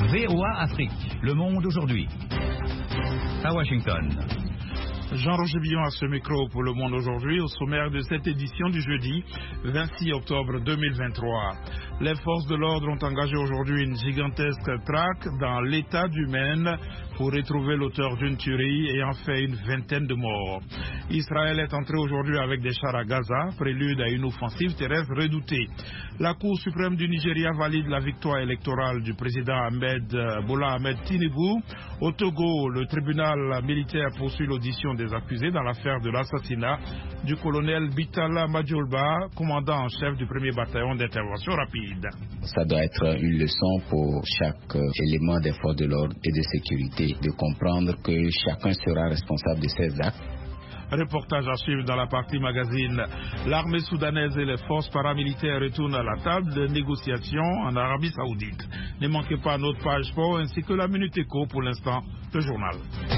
VOA Afrique, le monde aujourd'hui. À Washington. Jean-Roger Billon à ce micro pour Le Monde aujourd'hui, au sommaire de cette édition du jeudi 26 octobre 2023. Les forces de l'ordre ont engagé aujourd'hui une gigantesque traque dans l'état du Maine pour retrouver l'auteur d'une tuerie ayant fait une vingtaine de morts. Israël est entré aujourd'hui avec des chars à Gaza, prélude à une offensive terrestre redoutée. La Cour suprême du Nigeria valide la victoire électorale du président Bola Ahmed Tinubu. Au Togo, le tribunal militaire poursuit l'audition des accusés dans l'affaire de l'assassinat du colonel Bitala Majolba, commandant en chef du 1er bataillon d'intervention rapide. Ça doit être une leçon pour chaque élément des forces de l'ordre et de sécurité, de comprendre que chacun sera responsable de ses actes. Reportage à suivre dans la partie magazine. L'armée soudanaise et les forces paramilitaires retournent à la table de négociations en Arabie Saoudite. Ne manquez pas notre page sport ainsi que la Minute Éco pour l'instant, le journal.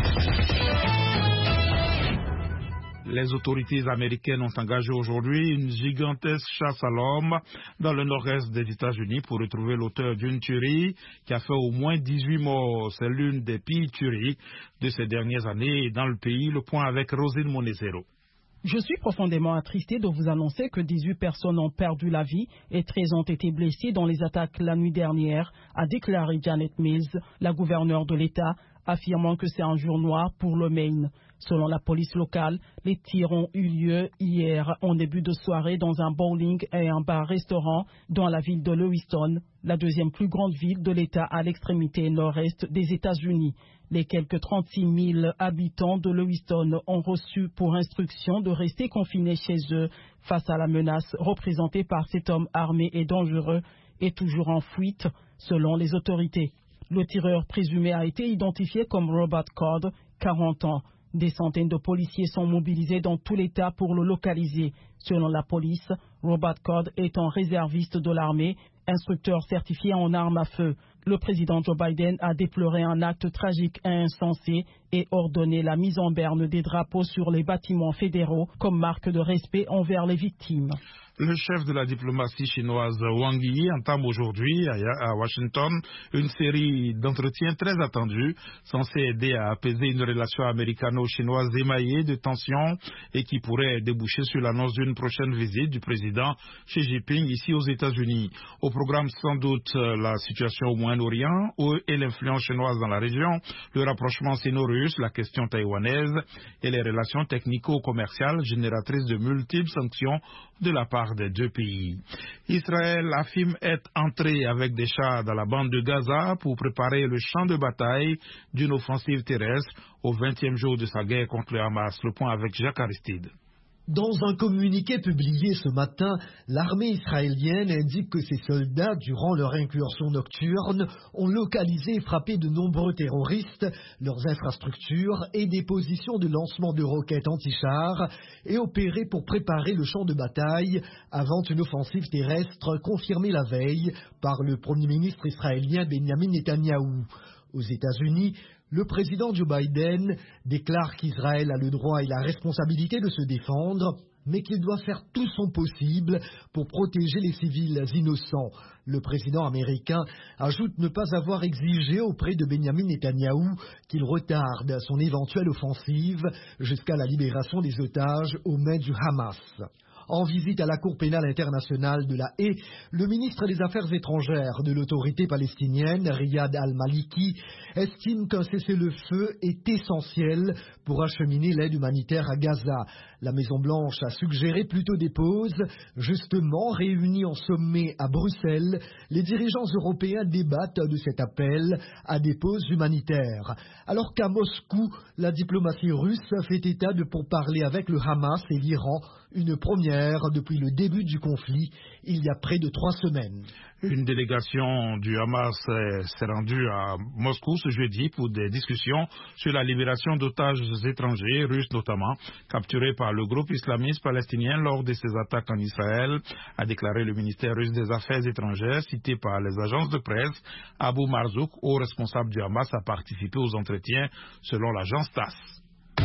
Les autorités américaines ont engagé aujourd'hui une gigantesque chasse à l'homme dans le nord-est des États-Unis pour retrouver l'auteur d'une tuerie qui a fait au moins 18 morts. C'est l'une des pires tueries de ces dernières années dans le pays. Le point avec Rosine Monezero. Je suis profondément attristé de vous annoncer que 18 personnes ont perdu la vie et 13 ont été blessées dans les attaques la nuit dernière, a déclaré Janet Mills, la gouverneure de l'État, affirmant que c'est un jour noir pour le Maine. Selon la police locale, les tirs ont eu lieu hier en début de soirée dans un bowling et un bar-restaurant dans la ville de Lewiston, la deuxième plus grande ville de l'État à l'extrémité nord-est des États-Unis. Les quelques 36 000 habitants de Lewiston ont reçu pour instruction de rester confinés chez eux face à la menace représentée par cet homme armé et dangereux et toujours en fuite, selon les autorités. Le tireur présumé a été identifié comme Robert Cord, 40 ans. Des centaines de policiers sont mobilisés dans tout l'État pour le localiser. Selon la police, Robert Cord est un réserviste de l'armée, instructeur certifié en armes à feu. Le président Joe Biden a déploré un acte tragique et insensé et ordonné la mise en berne des drapeaux sur les bâtiments fédéraux comme marque de respect envers les victimes. Le chef de la diplomatie chinoise Wang Yi entame aujourd'hui à Washington une série d'entretiens très attendus censés aider à apaiser une relation américano-chinoise émaillée de tensions et qui pourrait déboucher sur l'annonce d'une prochaine visite du président Xi Jinping ici aux États-Unis. Au programme sans doute la situation au Moyen-Orient et l'influence chinoise dans la région, le rapprochement sino-russe, la question taïwanaise et les relations technico-commerciales génératrices de multiples sanctions de la part des deux pays. Israël affirme être entré avec des chars dans la bande de Gaza pour préparer le champ de bataille d'une offensive terrestre au 20e jour de sa guerre contre le Hamas. Le point avec Jacques Aristide. Dans un communiqué publié ce matin, l'armée israélienne indique que ses soldats, durant leur incursion nocturne, ont localisé et frappé de nombreux terroristes, leurs infrastructures et des positions de lancement de roquettes anti-chars et opéré pour préparer le champ de bataille avant une offensive terrestre confirmée la veille par le Premier ministre israélien Benjamin Netanyahou. Aux États-Unis, le président Joe Biden déclare qu'Israël a le droit et la responsabilité de se défendre, mais qu'il doit faire tout son possible pour protéger les civils innocents. Le président américain ajoute ne pas avoir exigé auprès de Benjamin Netanyahou qu'il retarde son éventuelle offensive jusqu'à la libération des otages aux mains du Hamas. En visite à la Cour pénale internationale de la Haye, le ministre des Affaires étrangères de l'autorité palestinienne, Riyad al-Maliki, estime qu'un cessez-le-feu est essentiel pour acheminer l'aide humanitaire à Gaza. La Maison-Blanche a suggéré plutôt des pauses. Justement, réunis en sommet à Bruxelles, les dirigeants européens débattent de cet appel à des pauses humanitaires. Alors qu'à Moscou, la diplomatie russe fait état de pourparlers avec le Hamas et l'Iran, une première depuis le début du conflit, il y a près de 3 semaines. Une délégation du Hamas s'est rendue à Moscou ce jeudi pour des discussions sur la libération d'otages étrangers, russes notamment, capturés par le groupe islamiste palestinien lors de ses attaques en Israël, a déclaré le ministère russe des Affaires étrangères, cité par les agences de presse. Abou Marzouk, haut responsable du Hamas, a participé aux entretiens selon l'agence TASS.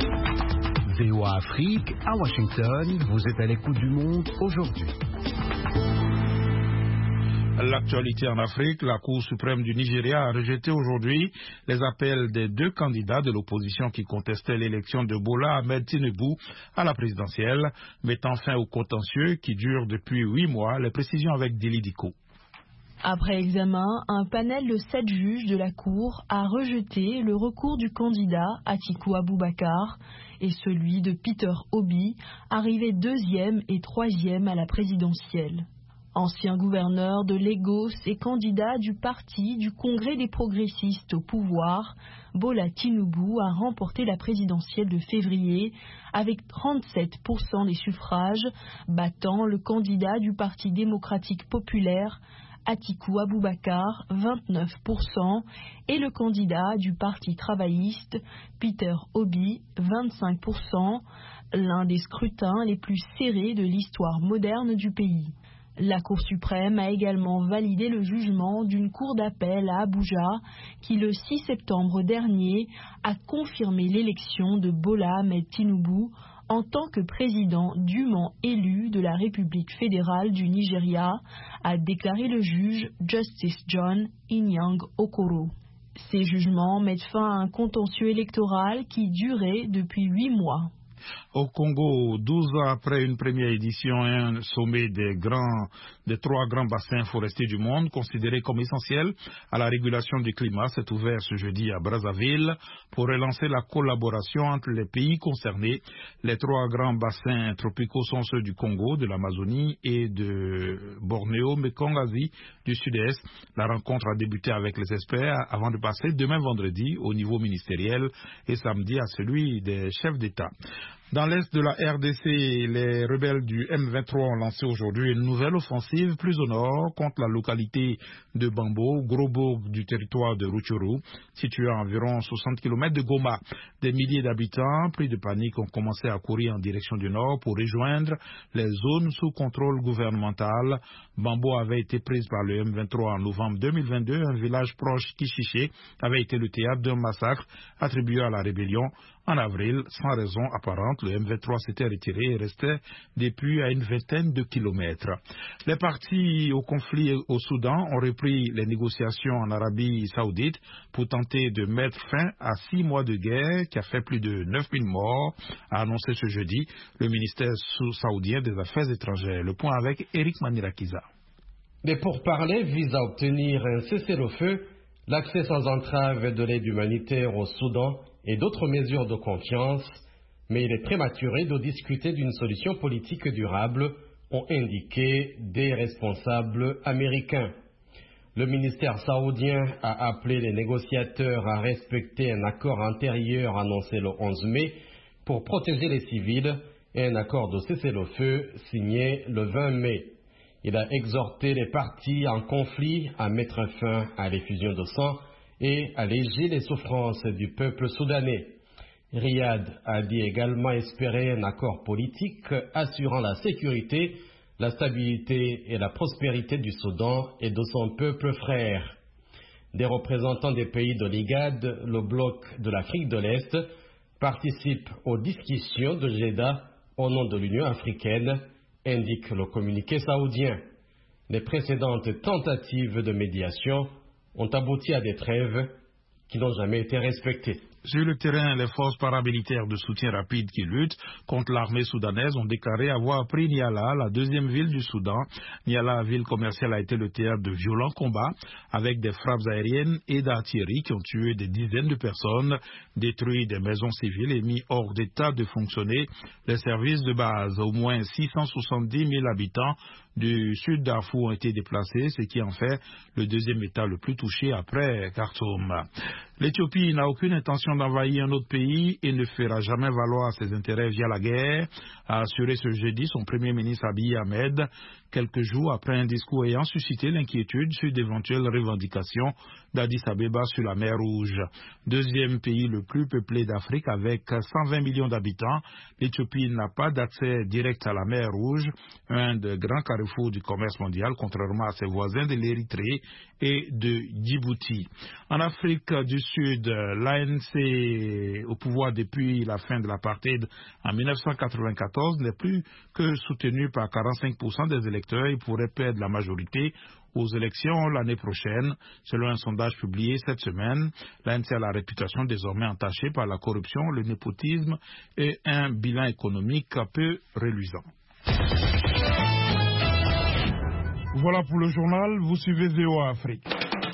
VOA Afrique, à Washington, vous êtes à l'écoute du monde aujourd'hui. L'actualité en Afrique, la Cour suprême du Nigeria a rejeté aujourd'hui les appels des deux candidats de l'opposition qui contestaient l'élection de Bola Ahmed Tinubu à la présidentielle, mettant fin au contentieux qui dure depuis 8 mois. Les précisions avec Dili Diko. Après examen, un panel de 7 juges de la Cour a rejeté le recours du candidat Atiku Abubakar et celui de Peter Obi, arrivé 2e et 3e à la présidentielle. Ancien gouverneur de Lagos et candidat du parti du Congrès des progressistes au pouvoir, Bola Tinubu a remporté la présidentielle de février avec 37% des suffrages, battant le candidat du Parti démocratique populaire, Atiku Abubakar, 29%, et le candidat du Parti travailliste, Peter Obi, 25%, l'un des scrutins les plus serrés de l'histoire moderne du pays. La Cour suprême a également validé le jugement d'une cour d'appel à Abuja qui, le 6 septembre dernier, a confirmé l'élection de Bola Ahmed Tinubu en tant que président dûment élu de la République fédérale du Nigeria, a déclaré le juge Justice John Inyang Okoro. Ces jugements mettent fin à un contentieux électoral qui durait depuis 8 mois. Au Congo, 12 ans après une première édition et un sommet des 3 grands bassins forestiers du monde, considérés comme essentiels à la régulation du climat, s'est ouvert ce jeudi à Brazzaville pour relancer la collaboration entre les pays concernés. Les 3 grands bassins tropicaux sont ceux du Congo, de l'Amazonie et de Bornéo, Mekong-Asie du Sud-Est. La rencontre a débuté avec les experts avant de passer demain vendredi au niveau ministériel et samedi à celui des chefs d'État. Dans l'est de la RDC, les rebelles du M23 ont lancé aujourd'hui une nouvelle offensive plus au nord contre la localité de Bambo, gros bourg du territoire de Rutshuru, situé à environ 60 km de Goma. Des milliers d'habitants, pris de panique, ont commencé à courir en direction du nord pour rejoindre les zones sous contrôle gouvernemental. Bambo avait été prise par le M23 en novembre 2022. Un village proche, Kishiché, avait été le théâtre d'un massacre attribué à la rébellion. En avril, sans raison apparente, le M23 s'était retiré et restait depuis à une vingtaine de kilomètres. Les partis au conflit au Soudan ont repris les négociations en Arabie Saoudite pour tenter de mettre fin à 6 mois de guerre qui a fait plus de 9000 morts, a annoncé ce jeudi le ministère saoudien des Affaires étrangères. Le point avec Eric Manirakiza. Les pourparlers visent à obtenir un cessez-le-feu, l'accès sans entrave de l'aide humanitaire au Soudan et d'autres mesures de confiance, mais il est prématuré de discuter d'une solution politique durable, ont indiqué des responsables américains. Le ministère saoudien a appelé les négociateurs à respecter un accord antérieur annoncé le 11 mai pour protéger les civils et un accord de cessez-le-feu signé le 20 mai. Il a exhorté les parties en conflit à mettre fin à l'effusion de sang et alléger les souffrances du peuple soudanais. Riyad a dit également espérer un accord politique assurant la sécurité, la stabilité et la prospérité du Soudan et de son peuple frère. Des représentants des pays de l'IGAD, le bloc de l'Afrique de l'Est, participent aux discussions de Jeddah au nom de l'Union africaine, indique le communiqué saoudien. Les précédentes tentatives de médiation ont abouti à des trêves qui n'ont jamais été respectées. Sur le terrain, les forces paramilitaires de soutien rapide qui luttent contre l'armée soudanaise ont déclaré avoir pris Niala, la deuxième ville du Soudan. Niala, ville commerciale, a été le théâtre de violents combats avec des frappes aériennes et d'artillerie qui ont tué des dizaines de personnes, détruit des maisons civiles et mis hors d'état de fonctionner les services de base. Au moins 670 000 habitants du sud Darfour ont été déplacés, ce qui en fait le deuxième État le plus touché après Khartoum. L'Éthiopie n'a aucune intention d'envahir un autre pays et ne fera jamais valoir ses intérêts via la guerre, a assuré ce jeudi son premier ministre Abiy Ahmed, quelques jours après un discours ayant suscité l'inquiétude sur d'éventuelles revendications d'Addis Abeba sur la mer Rouge. Deuxième pays le plus peuplé d'Afrique avec 120 millions d'habitants, l'Éthiopie n'a pas d'accès direct à la mer Rouge, un des grands carrefours du commerce mondial, contrairement à ses voisins de l'Érythrée et de Djibouti. En Afrique du Sud, l'ANC au pouvoir depuis la fin de l'apartheid en 1994 n'est plus que soutenu par 45% des électeurs et pourrait perdre la majorité aux élections l'année prochaine. Selon un sondage publié cette semaine, l'ANC a la réputation désormais entachée par la corruption, le népotisme et un bilan économique peu reluisant. Voilà pour le journal, vous suivez VOA Afrique.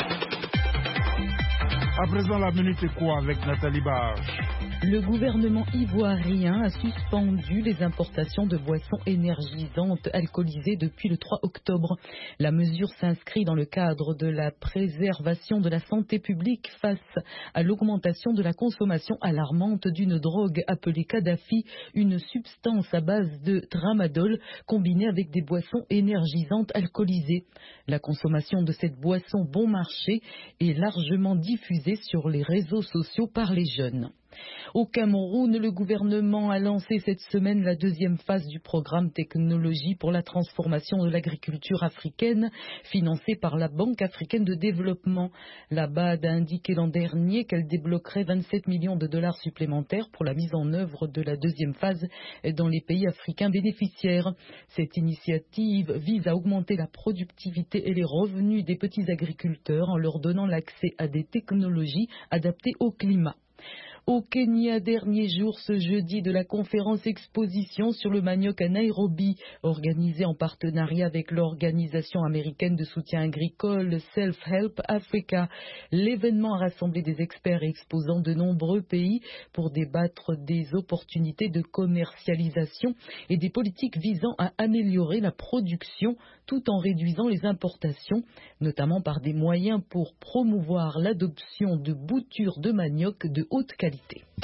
À présent, la Minute Éco avec Nathalie Barge. Le gouvernement ivoirien a suspendu les importations de boissons énergisantes alcoolisées depuis le 3 octobre. La mesure s'inscrit dans le cadre de la préservation de la santé publique face à l'augmentation de la consommation alarmante d'une drogue appelée Kadhafi, une substance à base de tramadol combinée avec des boissons énergisantes alcoolisées. La consommation de cette boisson bon marché est largement diffusée sur les réseaux sociaux par les jeunes. Au Cameroun, le gouvernement a lancé cette semaine la deuxième phase du programme Technologie pour la transformation de l'agriculture africaine, financé par la Banque africaine de développement. La BAD a indiqué l'an dernier qu'elle débloquerait 27 millions de dollars supplémentaires pour la mise en œuvre de la deuxième phase dans les pays africains bénéficiaires. Cette initiative vise à augmenter la productivité et les revenus des petits agriculteurs en leur donnant l'accès à des technologies adaptées au climat. Au Kenya, dernier jour ce jeudi de la conférence exposition sur le manioc à Nairobi, organisée en partenariat avec l'organisation américaine de soutien agricole Self-Help Africa. L'événement a rassemblé des experts et exposants de nombreux pays pour débattre des opportunités de commercialisation et des politiques visant à améliorer la production tout en réduisant les importations, notamment par des moyens pour promouvoir l'adoption de boutures de manioc de haute qualité.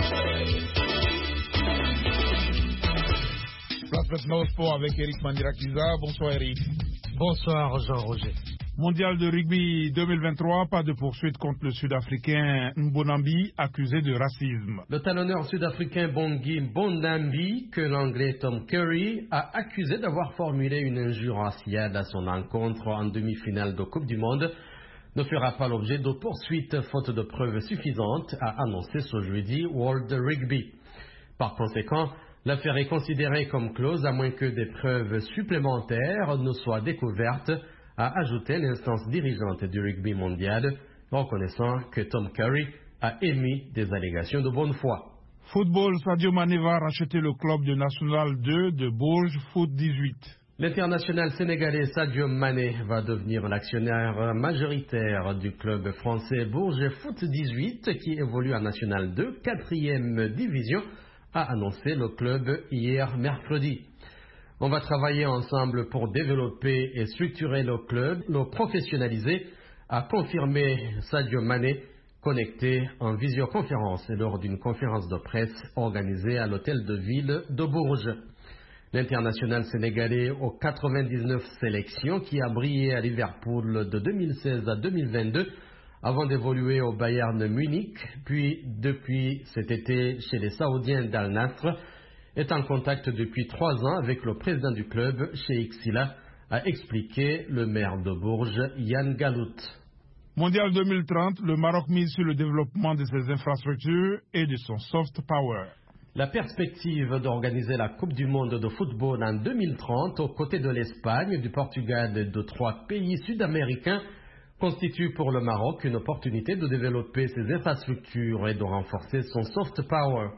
Place maintenant au sport avec Eric Mandirakiza. Bonsoir Eric. Bonsoir Jean-Roger. Mondial de rugby 2023, pas de poursuite contre le Sud-Africain Mbonambi, accusé de racisme. Le talonneur sud-africain Bongi Mbonambi, que l'anglais Tom Curry a accusé d'avoir formulé une injure raciale à son encontre en demi-finale de Coupe du Monde, ne fera pas l'objet de poursuites faute de preuves suffisantes, a annoncé ce jeudi World Rugby. Par conséquent, l'affaire est considérée comme close à moins que des preuves supplémentaires ne soient découvertes, a ajouté l'instance dirigeante du rugby mondial, reconnaissant que Tom Curry a émis des allégations de bonne foi. Football, Sadio Mané va racheter le club de National 2 de Bourges Foot 18. L'international sénégalais Sadio Mané va devenir l'actionnaire majoritaire du club français Bourges Foot 18 qui évolue en National 2, 4e division, a annoncé le club hier mercredi. On va travailler ensemble pour développer et structurer le club, le professionnaliser, a confirmé Sadio Mané, connecté en visioconférence lors d'une conférence de presse organisée à l'hôtel de ville de Bourges. L'international sénégalais aux 99 sélections qui a brillé à Liverpool de 2016 à 2022 avant d'évoluer au Bayern Munich, puis depuis cet été chez les Saoudiens d'Al Nassr, est en contact depuis 3 ans avec le président du club, Cheikh Silla, a expliqué le maire de Bourges, Yann Galout. Mondial 2030, le Maroc mise sur le développement de ses infrastructures et de son soft power. La perspective d'organiser la Coupe du monde de football en 2030 aux côtés de l'Espagne, du Portugal et de 3 pays sud-américains constitue pour le Maroc une opportunité de développer ses infrastructures et de renforcer son soft power.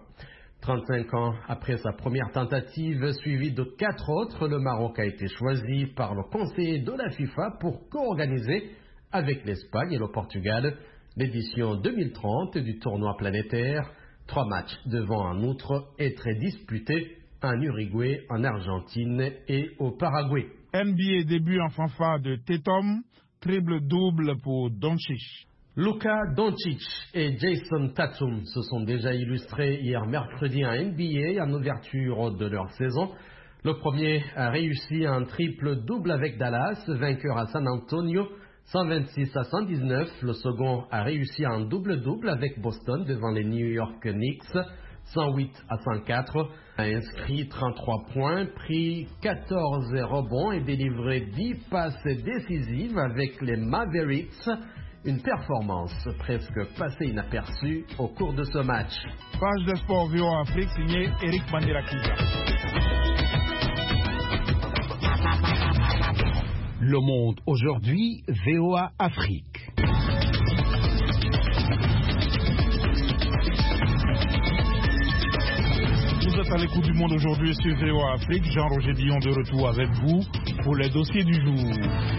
35 ans après sa première tentative, suivie de 4 autres, le Maroc a été choisi par le conseil de la FIFA pour co-organiser avec l'Espagne et le Portugal l'édition 2030 du tournoi planétaire. 3 matchs devant en outre être disputés en Uruguay, en Argentine et au Paraguay. NBA début en fanfare de Tatum, triple-double pour Doncic. Luka Doncic et Jason Tatum se sont déjà illustrés hier mercredi en NBA en ouverture de leur saison. Le premier a réussi un triple-double avec Dallas, vainqueur à San Antonio, 126-119. Le second a réussi un double-double avec Boston devant les New York Knicks, 108-104. A inscrit 33 points, pris 14 rebonds et délivré 10 passes décisives avec les Mavericks. Une performance presque passée inaperçue au cours de ce match. Page de sport VOA Afrique signée Eric Mandela-Kiza. Le Monde aujourd'hui, VOA Afrique. Vous êtes à l'écoute du Monde aujourd'hui sur VOA Afrique. Jean-Roger Dion de retour avec vous pour les dossiers du jour.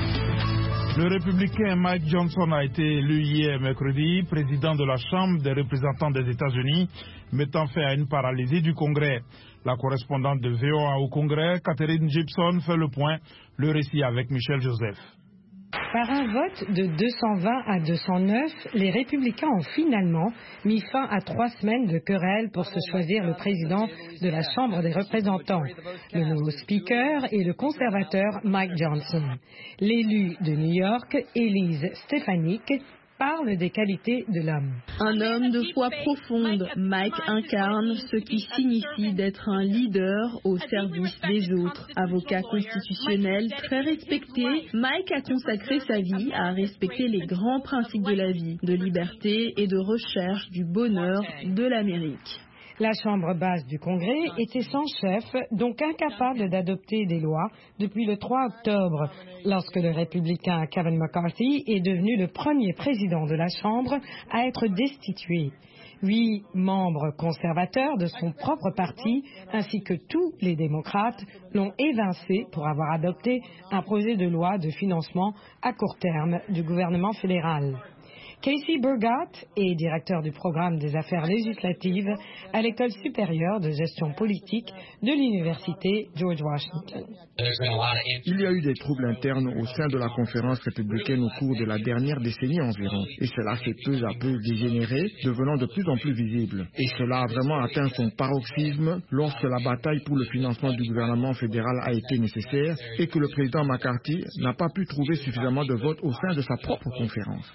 Le républicain Mike Johnson a été élu hier mercredi président de la Chambre des représentants des États-Unis, mettant fin à une paralysie du Congrès. La correspondante de VOA au Congrès, Catherine Gibson, fait le point. Le récit avec Michel Joseph. Par un vote de 220 à 209, les républicains ont finalement mis fin à 3 semaines de querelle pour se choisir le président de la Chambre des représentants. Le nouveau speaker est le conservateur Mike Johnson. L'élu de New York, Elise Stefanik, parle des qualités de l'homme. Un homme de foi profonde, Mike incarne ce qui signifie d'être un leader au service des autres. Avocat constitutionnel très respecté, Mike a consacré sa vie à respecter les grands principes de la vie, de liberté et de recherche du bonheur de l'Amérique. La Chambre basse du Congrès était sans chef, donc incapable d'adopter des lois depuis le 3 octobre, lorsque le républicain Kevin McCarthy est devenu le premier président de la Chambre à être destitué. 8 membres conservateurs de son propre parti, ainsi que tous les démocrates, l'ont évincé pour avoir adopté un projet de loi de financement à court terme du gouvernement fédéral. Casey Burgott est directeur du programme des affaires législatives à l'École supérieure de gestion politique de l'Université George Washington. Il y a eu des troubles internes au sein de la conférence républicaine au cours de la dernière décennie environ, et cela s'est peu à peu dégénéré, devenant de plus en plus visible. Et cela a vraiment atteint son paroxysme lorsque la bataille pour le financement du gouvernement fédéral a été nécessaire et que le président McCarthy n'a pas pu trouver suffisamment de votes au sein de sa propre conférence.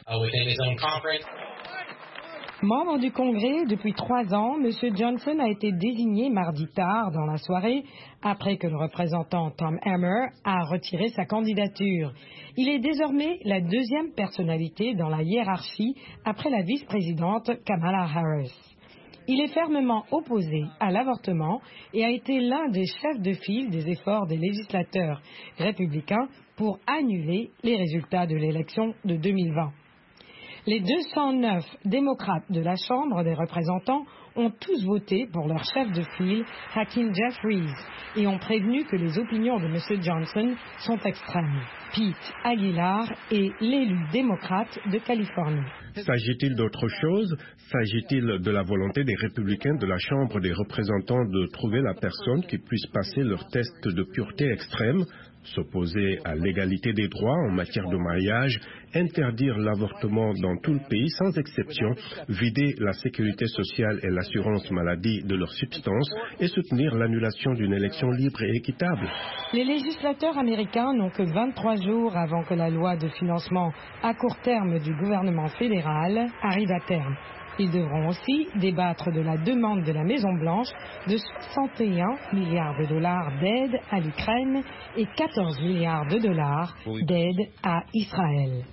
Membre du Congrès depuis 3 ans, M. Johnson a été désigné mardi tard dans la soirée après que le représentant Tom Emmer a retiré sa candidature. Il est désormais la deuxième personnalité dans la hiérarchie après la vice-présidente Kamala Harris. Il est fermement opposé à l'avortement et a été l'un des chefs de file des efforts des législateurs républicains pour annuler les résultats de l'élection de 2020. Les 209 démocrates de la Chambre des représentants ont tous voté pour leur chef de file, Hakeem Jeffries, et ont prévenu que les opinions de M. Johnson sont extrêmes. Pete Aguilar est l'élu démocrate de Californie. S'agit-il d'autre chose? S'agit-il de la volonté des républicains de la Chambre des représentants de trouver la personne qui puisse passer leur test de pureté extrême, s'opposer à l'égalité des droits en matière de mariage, interdire l'avortement dans tout le pays sans exception, vider la sécurité sociale et l'assurance maladie de leurs substances et soutenir l'annulation d'une élection libre et équitable? Les législateurs américains n'ont que 23 jours avant que la loi de financement à court terme du gouvernement fédéral arrive à terme. Ils devront aussi débattre de la demande de la Maison-Blanche de 61 milliards de dollars d'aide à l'Ukraine et 14 milliards de dollars d'aide à Israël.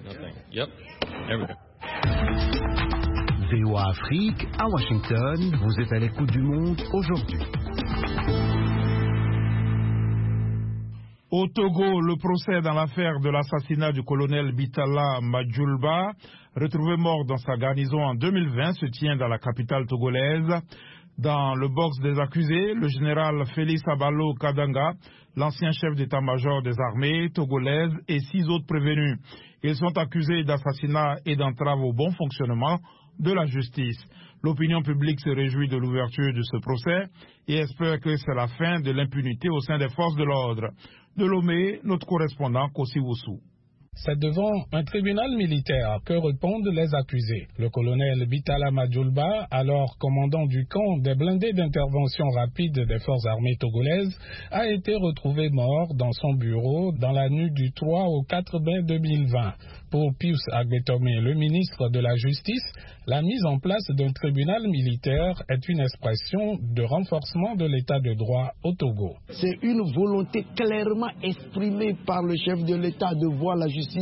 VOA Afrique, à Washington, vous êtes à l'écoute du Monde aujourd'hui. Au Togo, le procès dans l'affaire de l'assassinat du colonel Bitala Madjoulba, retrouvé mort dans sa garnison en 2020, se tient dans la capitale togolaise. Dans le box des accusés, le général Félix Abalo Kadanga, l'ancien chef d'état-major des armées togolaises et 6 autres prévenus. Ils sont accusés d'assassinat et d'entrave au bon fonctionnement de la justice. L'opinion publique se réjouit de l'ouverture de ce procès et espère que c'est la fin de l'impunité au sein des forces de l'ordre. De Lomé, notre correspondant Kossi Woussou. C'est devant un tribunal militaire que répondent les accusés. Le colonel Bitala Madjoulba, alors commandant du camp des blindés d'intervention rapide des forces armées togolaises, a été retrouvé mort dans son bureau dans la nuit du 3 au 4 mai 2020. Pour Pius Agbetome, le ministre de la Justice, la mise en place d'un tribunal militaire est une expression de renforcement de l'état de droit au Togo. C'est une volonté clairement exprimée par le chef de l'État de voir la justice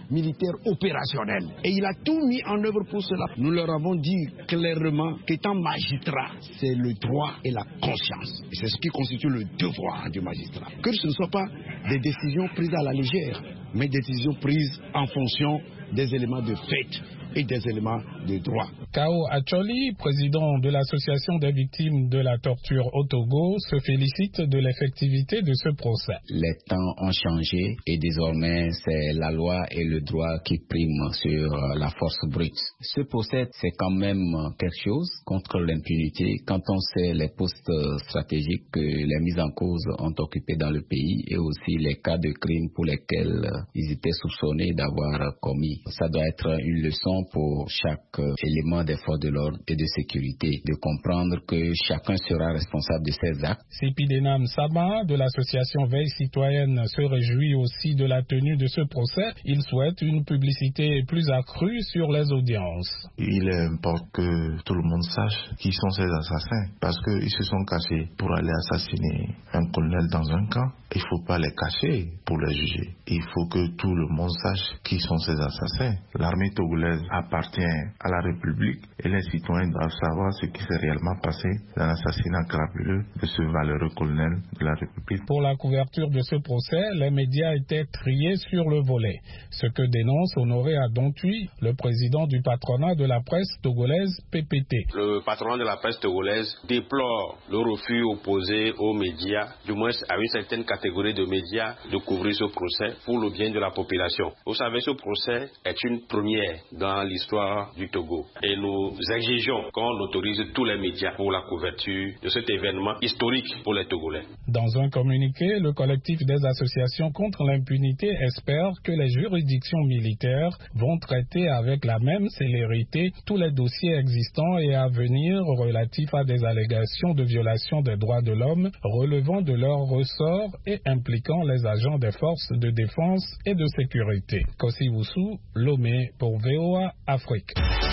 militaire opérationnel. Et il a tout mis en œuvre pour cela. Nous leur avons dit clairement qu'étant magistrat, c'est le droit et la conscience. Et c'est ce qui constitue le devoir du magistrat. Que ce ne soit pas des décisions prises à la légère, mais des décisions prises en fonction des éléments de fait et des éléments de droit. Kao Acholi, président de l'association des victimes de la torture au Togo, se félicite de l'effectivité de ce procès. Les temps ont changé et désormais c'est la loi et le droit qui priment sur la force brute. Ce procès, c'est quand même quelque chose contre l'impunité quand on sait les postes stratégiques que les mises en cause ont occupés dans le pays et aussi les cas de crimes pour lesquels ils étaient soupçonnés d'avoir commis. Ça doit être une leçon pour chaque élément des forces de l'ordre et de sécurité, de comprendre que chacun sera responsable de ses actes. Sipidenam Sama, de l'association Veille Citoyenne, se réjouit aussi de la tenue de ce procès. Il souhaite une publicité plus accrue sur les audiences. Il importe que tout le monde sache qui sont ces assassins, parce qu'ils se sont cachés pour aller assassiner un colonel dans un camp. Il ne faut pas les cacher pour les juger. Il faut que tout le monde sache qui sont ces assassins. L'armée togolaise appartient à la République et les citoyens doivent savoir ce qui s'est réellement passé dans l'assassinat crapuleux de ce valeureux colonel de la République. Pour la couverture de ce procès, les médias étaient triés sur le volet, ce que dénonce Honoré Adontui, le président du patronat de la presse togolaise PPT. Le patronat de la presse togolaise déplore le refus opposé aux médias, du moins à une certaine catégorie de médias, de couvrir ce procès pour le bien de la population. Vous savez, ce procès est une première dans l'histoire du Togo et nous exigeons qu'on autorise tous les médias pour la couverture de cet événement historique pour les Togolais. Dans un communiqué, le collectif des associations contre l'impunité espère que les juridictions militaires vont traiter avec la même célérité tous les dossiers existants et à venir relatifs à des allégations de violation des droits de l'homme relevant de leur ressort et impliquant les agents des forces de défense et de sécurité. Kossi Woussou, Lomé pour VOA Afrique.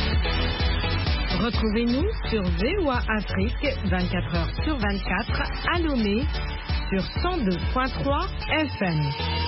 Retrouvez-nous sur VOA Afrique 24h sur 24 à Lomé sur 102.3 FM.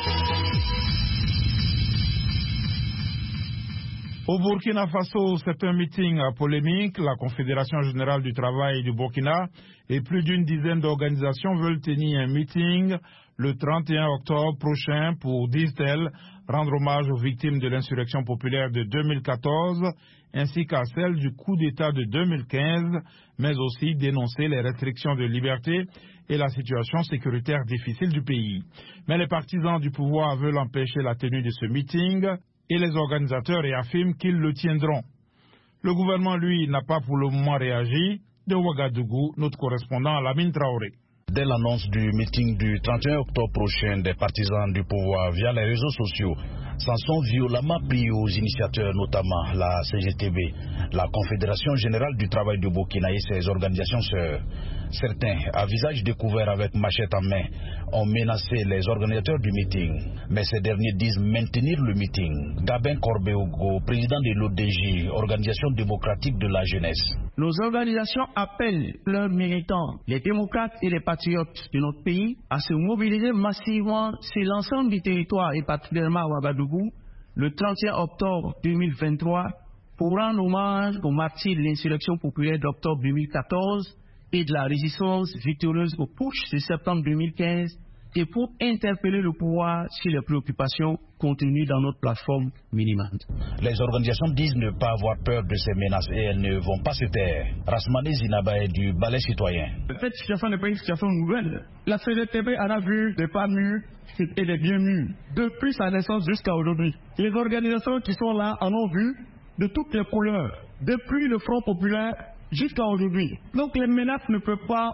Au Burkina Faso, c'est un meeting polémique. La Confédération générale du travail du Burkina et plus d'une dizaine d'organisations veulent tenir un meeting le 31 octobre prochain pour, disent-elles, rendre hommage aux victimes de l'insurrection populaire de 2014 ainsi qu'à celles du coup d'État de 2015, mais aussi dénoncer les restrictions de liberté et la situation sécuritaire difficile du pays. Mais les partisans du pouvoir veulent empêcher la tenue de ce meeting et les organisateurs réaffirment qu'ils le tiendront. Le gouvernement, lui, n'a pas pour le moment réagi. De Ouagadougou, notre correspondant Lamine Traoré. Dès l'annonce du meeting du 31 octobre prochain des partisans du pouvoir via les réseaux sociaux, s'en sont violemment pris aux initiateurs, notamment la CGTB, la Confédération générale du travail du Burkina et ses organisations sœurs. Certains, à visage découvert avec machette en main, ont menacé les organisateurs du meeting. Mais ces derniers disent maintenir le meeting. Gabin Corbeogo, président de l'ODJ, Organisation démocratique de la jeunesse. Nos organisations appellent leurs militants, les démocrates et les patriotes de notre pays, à se mobiliser massivement sur l'ensemble du territoire et particulièrement à Ouagadougou, le 31 octobre 2023, pour rendre hommage aux martyrs de l'insurrection populaire d'octobre 2014 et de la résistance victorieuse au putsch de septembre 2015 et pour interpeller le pouvoir sur les préoccupations contenues dans notre plateforme minimale. Les organisations disent ne pas avoir peur de ces menaces et elles ne vont pas se taire. Rasmane Zinabaye du Balai Citoyen. Cette situation n'est pas une situation nouvelle. La CGTB en a vu des pas mûrs et des bien mûrs depuis sa naissance jusqu'à aujourd'hui. Les organisations qui sont là en ont vu de toutes les couleurs, depuis le Front populaire jusqu'à aujourd'hui. Donc les menaces ne peuvent pas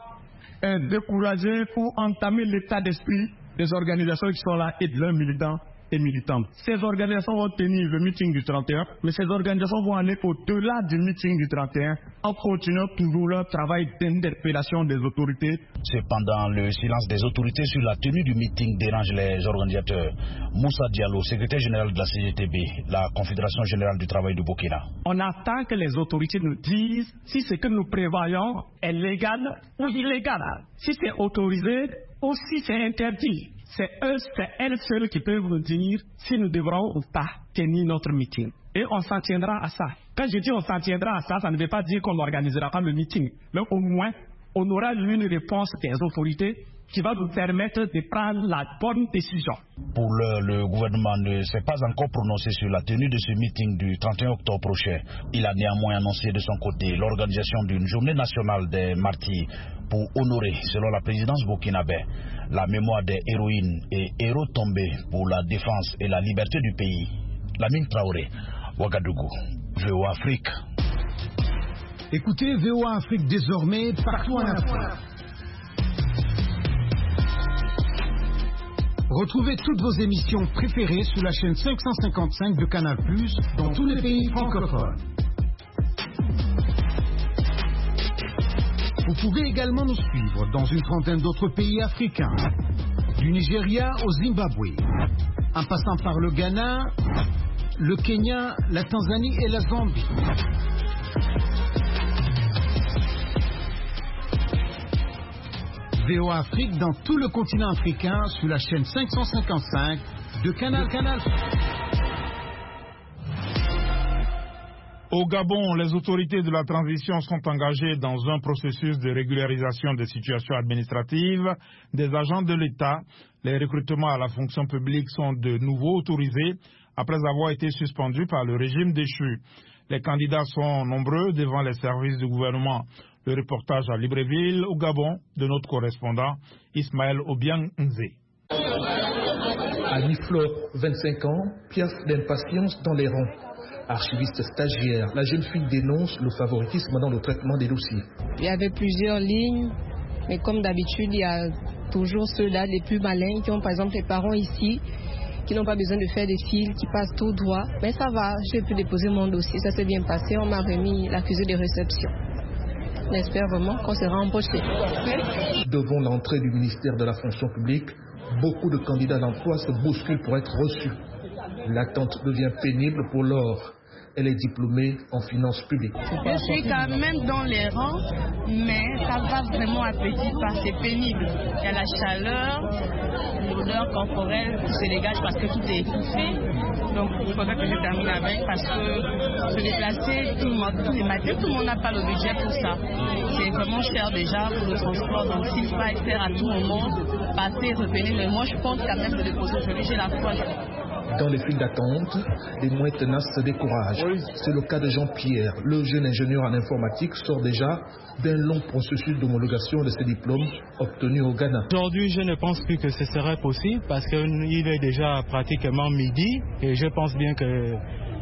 décourager pour entamer l'état d'esprit des organisations qui sont là et de leurs militants et militantes. Ces organisations vont tenir le meeting du 31, mais ces organisations vont aller au-delà du meeting du 31 en continuant toujours leur travail d'interpellation des autorités. Cependant, le silence des autorités sur la tenue du meeting dérange les organisateurs. Moussa Diallo, secrétaire général de la CGTB, la Confédération générale du travail du Burkina. On attend que les autorités nous disent si ce que nous prévoyons est légal ou illégal, si c'est autorisé ou si c'est interdit. c'est elles seules qui peuvent nous dire si nous devrons ou pas tenir notre meeting. Et on s'en tiendra à ça. Quand je dis on s'en tiendra à ça, ça ne veut pas dire qu'on n'organisera pas le meeting. Mais au moins, on aura une réponse des autorités qui va nous permettre de prendre la bonne décision. Pour l'heure, le gouvernement ne s'est pas encore prononcé sur la tenue de ce meeting du 31 octobre prochain. Il a néanmoins annoncé de son côté l'organisation d'une journée nationale des martyrs pour honorer, selon la présidence burkinabé, la mémoire des héroïnes et héros tombés pour la défense et la liberté du pays. Lamine Traoré, Ouagadougou, VOA Afrique. Écoutez VOA Afrique désormais partout en Afrique. Retrouvez toutes vos émissions préférées sur la chaîne 555 de Canal+, dans tous les pays francophones. Vous pouvez également nous suivre dans une trentaine d'autres pays africains, du Nigeria au Zimbabwe, en passant par le Ghana, le Kenya, la Tanzanie et la Zambie. VOA Afrique dans tout le continent africain sur la chaîne 555 de Canal. Au Gabon, les autorités de la transition sont engagées dans un processus de régularisation des situations administratives des agents de l'État. Les recrutements à la fonction publique sont de nouveau autorisés après avoir été suspendus par le régime déchu. Les candidats sont nombreux devant les services du gouvernement. Le reportage à Libreville, au Gabon, de notre correspondant Ismaël Obiang Nzé. Annie Flore, 25 ans, piaffe d'impatience dans les rangs. Archiviste stagiaire, la jeune fille dénonce le favoritisme dans le traitement des dossiers. Il y avait plusieurs lignes, mais comme d'habitude, il y a toujours ceux-là, les plus malins, qui ont par exemple les parents ici, qui n'ont pas besoin de faire des fils, qui passent tout droit. Mais ça va, j'ai pu déposer mon dossier, ça s'est bien passé, on m'a remis l'accusé de réception. On espère vraiment qu'on sera embauché. Devant l'entrée du ministère de la fonction publique, beaucoup de candidats d'emploi se bousculent pour être reçus. L'attente devient pénible pour Laure. Elle est diplômée en finances publiques. Je suis quand même dans les rangs, mais ça va vraiment à petit pas, c'est pénible. Il y a la chaleur, l'odeur corporelle qui se dégage parce que tout est étouffé. Donc il faudrait que je termine avec parce que se déplacer tous les matins, tout le monde n'a pas le budget pour ça. C'est vraiment cher déjà pour le transport, donc s'il faut faire à tout moment, passer, revenir, mais moi je pense quand même de déposer aujourd'hui, j'ai la foi. Dans les files d'attente, les moins tenaces se découragent. C'est le cas de Jean-Pierre. Le jeune ingénieur en informatique sort déjà d'un long processus d'homologation de ses diplômes obtenus au Ghana. Aujourd'hui, je ne pense plus que ce serait possible parce qu'il est déjà pratiquement midi et je pense bien que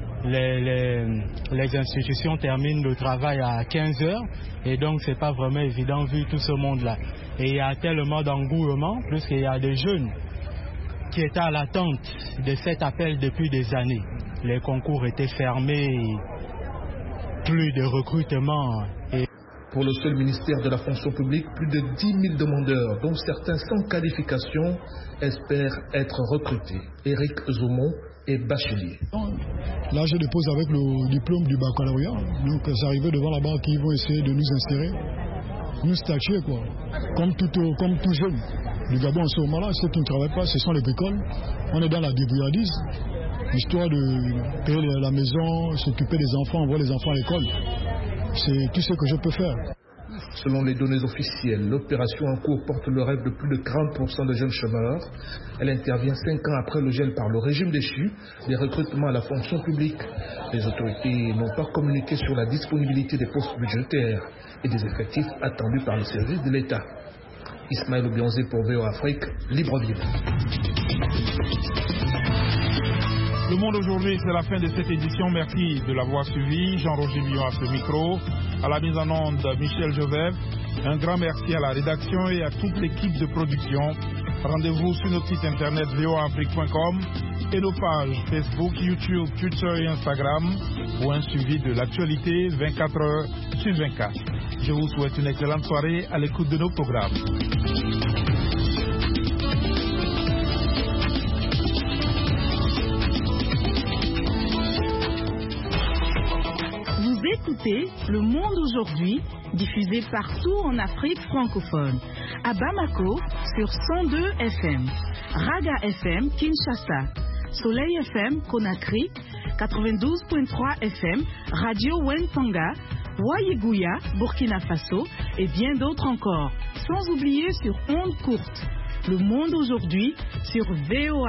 les institutions terminent le travail à 15 heures et donc c'est pas vraiment évident vu tout ce monde-là. Et il y a tellement d'engouement puisqu'il y a des jeunes qui étaient à l'attente de cet appel depuis des années. Les concours étaient fermés, plus de recrutement. Pour le seul ministère de la fonction publique, plus de 10 000 demandeurs, dont certains sans qualification, espèrent être recrutés. Éric Zoumont est bachelier. Là, je dépose avec le diplôme du baccalauréat. Donc, c'est arrivé devant la banque, ils vont essayer de nous insérer, nous statuer, quoi. Comme tout jeune. Du Gabon, en ce moment-là, ceux qui ne travaillent pas, ce sont les bricoles. On est dans la débrouillardise, histoire de payer la maison, s'occuper des enfants, envoyer les enfants à l'école. C'est tout ce que je peux faire. Selon les données officielles, l'opération en cours porte le rêve de plus de 40% de jeunes chômeurs. Elle intervient 5 ans après le gel par le régime déchu des recrutements à la fonction publique. Les autorités n'ont pas communiqué sur la disponibilité des postes budgétaires et des effectifs attendus par le service de l'État. Ismaël Obianzé pour VOA Afrique, Libreville. Le Monde aujourd'hui, c'est la fin de cette édition. Merci de l'avoir suivi. Jean-Roger Billon à ce micro. À la mise en onde, Michel Joseph. Un grand merci à la rédaction et à toute l'équipe de production. Rendez-vous sur notre site internet voaafrique.com et nos pages Facebook, YouTube, Twitter et Instagram pour un suivi de l'actualité 24 heures sur 24. Je vous souhaite une excellente soirée à l'écoute de nos programmes. Vous écoutez Le Monde aujourd'hui diffusée partout en Afrique francophone. À Bamako, sur 102 FM. Raga FM, Kinshasa. Soleil FM, Conakry. 92.3 FM, Radio Wentanga. Wayigouya, Burkina Faso. Et bien d'autres encore. Sans oublier sur ondes courtes. Le monde aujourd'hui sur VOA.